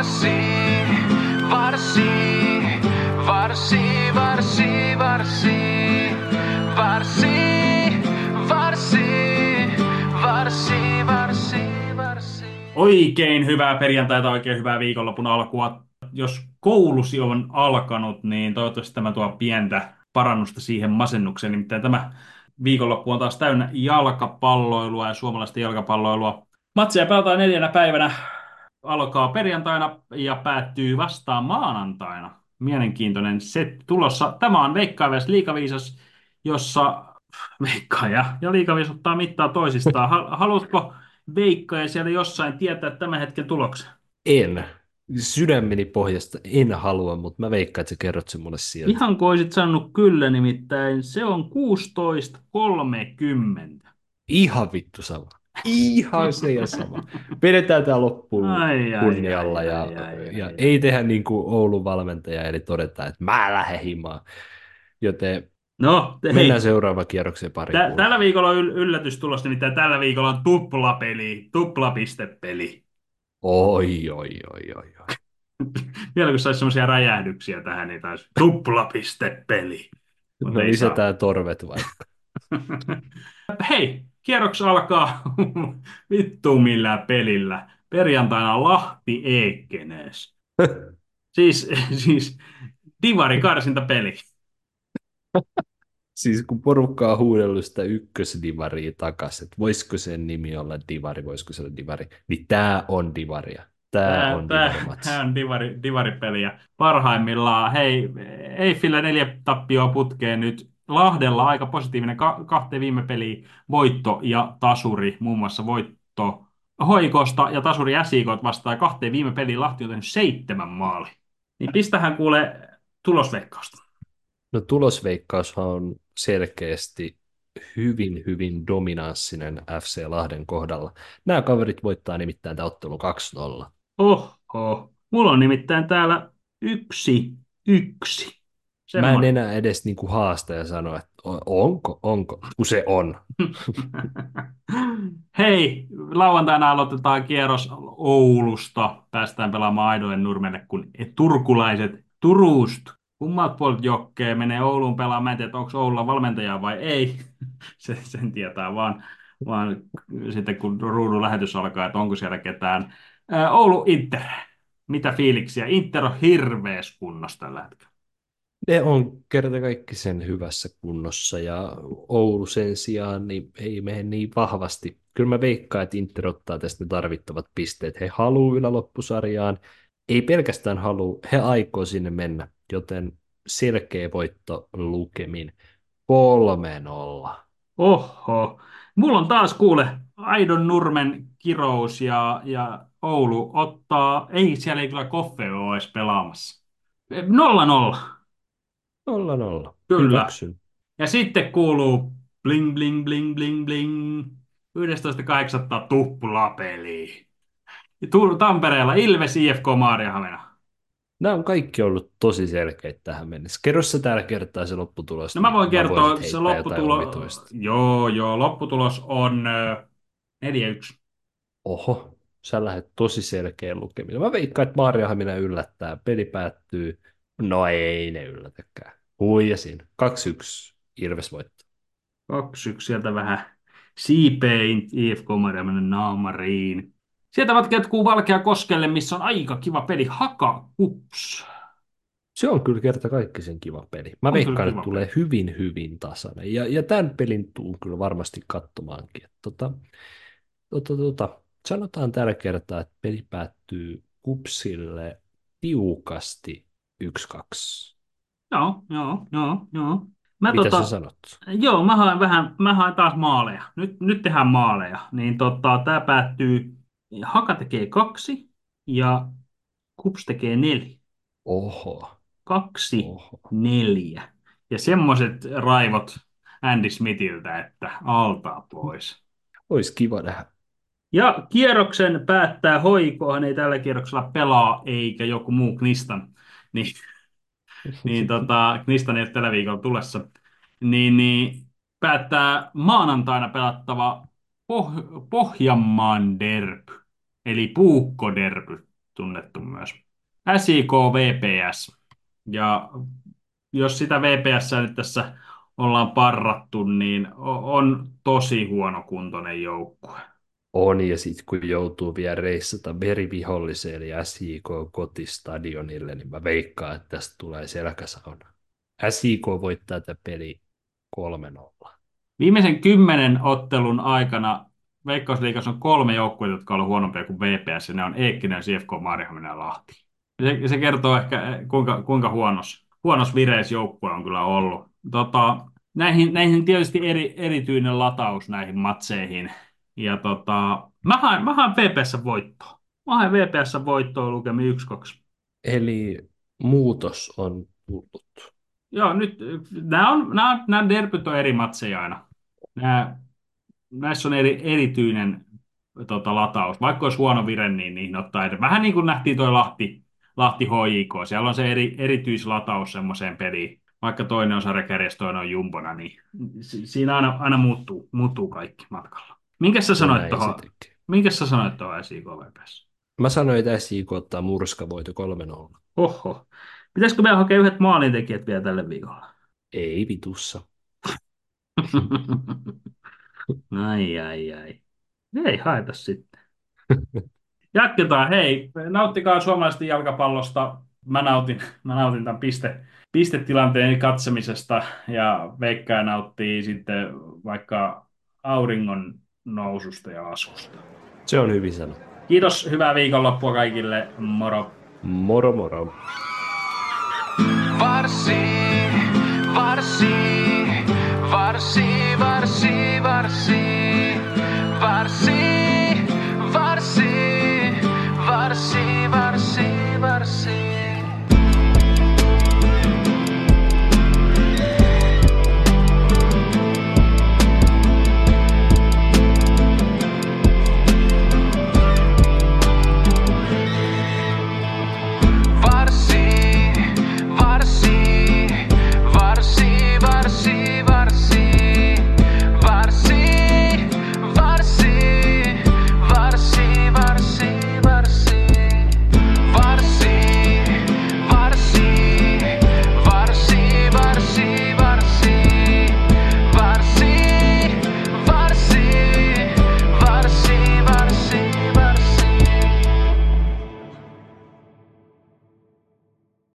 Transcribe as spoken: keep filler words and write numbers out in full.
varsi, varsi, varsi, varsi, varsi, varsi, varsi, varsi, varsi, varsi. Oikein hyvää perjantaita, oikein hyvää viikonlopun alkua. Jos koulusi on alkanut, niin toivottavasti tämä tuo pientä parannusta siihen masennukseen. Nimittäin tämä viikonloppu on taas täynnä jalkapalloilua ja suomalaista jalkapalloilua. Matseja pelataan neljänä päivänä, alkaa perjantaina ja päättyy vasta maanantaina. Mielenkiintoinen set tulossa. Tämä on Veikkaavs Liikaviisas, jossa veikkaaja ja liikaviis ottaa mittaa toisistaan. Ha- Haluatko veikkaaja siellä jossain tietää tämän hetken tuloksen? En. Sydämeni pohjasta en halua, mutta mä veikkaan, että sä kerrot sen mulle silti. Ihan kuin olisit sanonut kyllä, nimittäin se on kuusitoista kolmekymmentä. Ihan vittu sama. Ihan se ja sama. Vedetään tämä loppuun Ai, ai, kunnialla ai, ja, ai, ai, ja ai, ei ai. tehdä niin kuin Oulun valmentaja, eli todetaan, että mä lähden himaan. Joten No, te- mennään hei, seuraavaan kierrokseen pari tä- kuule. tällä viikolla on yl- yllätys tulossa, nimittäin tällä viikolla on tuplapeli, tuplapistepeli. Oi, oi, oi, oi, oi. Vielä kun saisi semmoisia räjähdyksiä tähän, niin taisi tuplapistepeli. Mutta No ei saa. lisätään torvet vaikka. Hei, kierroks alkaa vittu millään pelillä. Perjantaina Lahti Eekkenees. Siis, siis Divari karsintapeli. Siis kun porukka on huudellut sitä ykkösdivaria takas, että voisiko sen nimi olla divari, voisiko se olla divari, niin tää on divaria. Tää Tää, on tää, tää divarimatsi. on divari, divaripeli ja parhaimmillaan, hei, Eiffillä neljä tappioa putkeen nyt. Lahdella aika positiivinen ka- kahteen viime peliin voitto ja tasuri, muun muassa voitto Hoikosta ja tasuri S I K vastaan kahteen viime peliin Lahti on tehnyt seitsemän maali. Niin pistähän kuule tulosveikkausta. No tulosveikkaushan on selkeästi hyvin, hyvin dominanssinen F C Lahden kohdalla. Nämä kaverit voittaa nimittäin tämä ottelu kaksi nolla. Oho, mulla on nimittäin täällä yksi, yksi. Mä en Semmoinen. enää edes niinku haasta ja sano, että o- onko, onko, kun se on. Hei, lauantaina aloitetaan kierros Oulusta. Päästään pelaamaan Aidojen nurmelle, kun turkulaiset Turusta. Kummat puolet jokkee menee Ouluun pelaamaan. Mä en tiedä, onko Oululla valmentajaa vai ei. Se, sen tietää vaan, vaan sitten, kun ruudun lähetys alkaa, että onko siellä ketään. Ää, Oulu Inter. Mitä fiiliksiä? Inter on hirveässä kunnossa tällä hetkellä. Ne on kerta kaikki sen hyvässä kunnossa ja Oulu sen sijaan niin ei mene niin vahvasti. Kyllä mä veikkaan, että Inter ottaa tästä ne tarvittavat pisteet. He haluaa yläloppusarjaan, ei pelkästään halua, he aikoo sinne mennä, joten selkeä voitto lukemin kolme nolla. Oho. Mulla on taas kuule Aidon Nurmen kirous ja, ja Oulu ottaa, ei siellä ei kyllä Koffe ole edes pelaamassa. Nolla nolla, Nolla nolla. kyllä. Hyväksyn. Ja sitten kuuluu bling bling bling bling bling. yhdestoista kahdeksatta tuplapeli. Tu- Tampereella Ilves I F K Maariahamina. Nämä on kaikki ollut tosi selkeitä tähän mennessä. Kerro sä tällä kertaa se lopputulos, No mä niin voin mä voin kertoa, sitten se heittää jotain lopputulo, omituista. joo joo, lopputulos on ö, neljä yksi. Oho, sä lähdet tosi selkeä lukeminen. Mä veikkaan, että Maariahamina yllättää. Peli päättyy. No ei ne yllätäkään. Huijasin. kaksi yksi Ilves voitto. Kaksi yksi sieltä vähän siipein I F K Mariahaminen naamariin. Sieltä jatkuu Valkea Koskelle, missä on aika kiva peli. Haka Kups. Se on kyllä kerta kaikkisen kiva peli. Mä On kyllä veikkaan, että kiva peli. tulee hyvin, hyvin tasainen. Ja, ja tämän pelin tuun kyllä varmasti katsomaankin. Että Tota, tota, tota, sanotaan tällä kertaa, että peli päättyy Kupsille tiukasti yksi kaksi. Joo, joo, joo, joo. Mä Mitä sä tota, sanot? joo, mä haen vähän, mä haen taas maaleja. Nyt, nyt tehdään maaleja. Niin tota, tää päättyy, Haka tekee kaksi ja Kups tekee neljä. Oho, Kaksi, oho. neljä. Ja semmoiset raivot Andy Smithiltä, että altaa pois. Olisi kiva nähdä. Ja kierroksen päättää Hoiko, hän ei tällä kierroksella pelaa, eikä joku muu Knistan. Niin, niin tota, Knistan ei ole tällä viikolla tulessa. Niin, niin päättää maanantaina pelattava Poh- Pohjanmaan derby, eli Puukko derby. tunnettu myös. S I K V P S. Ja jos sitä V P S nyt tässä ollaan parrattu, niin o- on tosi huonokuntoinen joukkue. On, ja sitten kun joutuu vielä reissata veriviholliseen eli S J K kotistadionille, niin mä veikkaan, että tästä tulee selkäsauna. S J K voittaa tätä peli kolme nolla. Viimeisen kymmenen ottelun aikana Veikkausliigassa on kolme joukkuetta, jotka ovat huonompia kuin V P S, ja ne on Eekkinen, C F K, Maarihamina ja Lahti. Se, se kertoo ehkä, kuinka, kuinka huonos, huonos vireis joukkue on kyllä ollut. Tota, näihin, näihin tietysti eri, erityinen lataus näihin matseihin. Ja tota, mä haen, mä haen V P S voittoa. Mä haen V P S voittoa lukemi yksi kaksi. Eli muutos on tullut. Joo, nyt nämä on, nämä, on- nämä derbyt on eri matseja aina. Nämä, näissä on eri, erityinen tota, lataus. Vaikka olisi huono vire, niin niihin ottaa eri. Vähän niin kuin nähtiin tuo Lahti, Lahti H J K. Siellä on se eri, erityislataus semmoiseen peliin. Vaikka toinen on sarjakärjessä, toinen on jumbona, niin si- siinä aina, aina muuttuu, muuttuu kaikki matkalla. Minkä sä sanoit näin tuohon? se tekee. Minkä sä sanoit tuohon S I K V P S? Mä sanoin, että S J K ottaa murskavoito kolme nolla. Oho. Pitäisikö meidän hakea yhdet maalintekijät vielä tälle viikolla? Ei vitussa. Ai, ai, ai. Ei haeta sitten. Jatketaan. Hei, nauttikaa suomalaisten jalkapallosta. Mä nautin, mä nautin tämän piste, pistetilanteen katsomisesta ja Veikka nauttii sitten vaikka auringon noususta ja laskusta. Se on hyvin sanottu. Kiitos, hyvää viikonloppua kaikille. Moro. Moro moro. Varsi, varsi, varsi, varsi, varsi, varsi.